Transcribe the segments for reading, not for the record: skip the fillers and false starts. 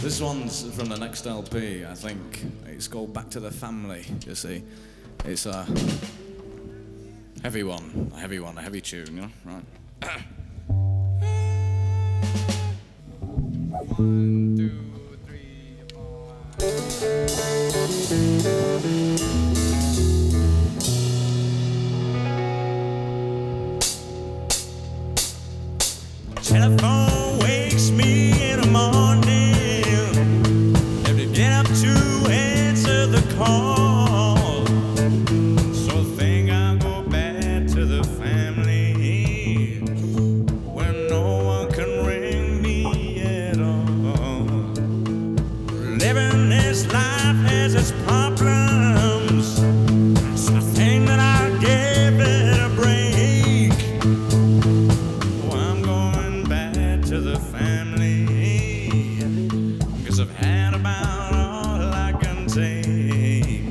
This one's from the next LP, I think. It's called Back to the Family, you see. It's a heavy one, a heavy tune, you know? Right. 1, 2, 3, 4. Telephone wakes me in the morning, have to get up to answer the call. So I think I'll go back to the family where no one can ring me at all. Living this life has its problems, so I think that I'll give it a break. Oh, I'm going back to the family, 'cause I've had about all I can take.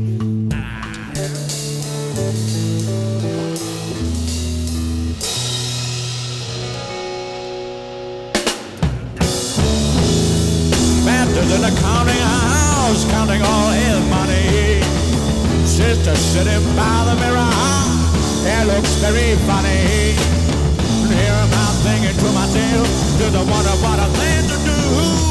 Master's in the counting house, counting all his money. Sister sitting by the mirror, it looks very funny. And here am I thinking to myself, do the wonder what a thing to do.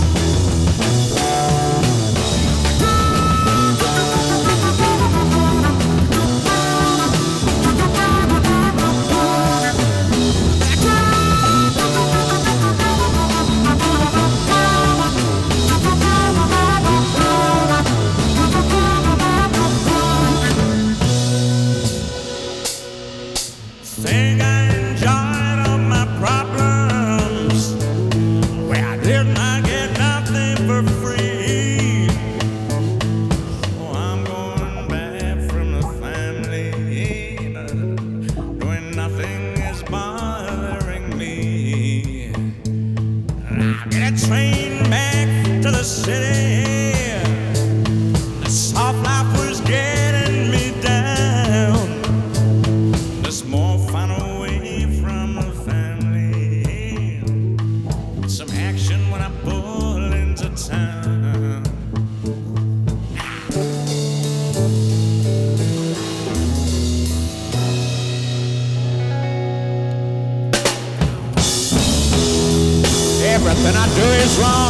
Think I enjoyed all my problems, where I did not get nothing for free. Oh, I'm going back from the family, doing nothing is bothering me. I get a train back to the city. The soft life was getting me down. There's more fun away from the family. Some action when I pull into town. Everything I do is wrong.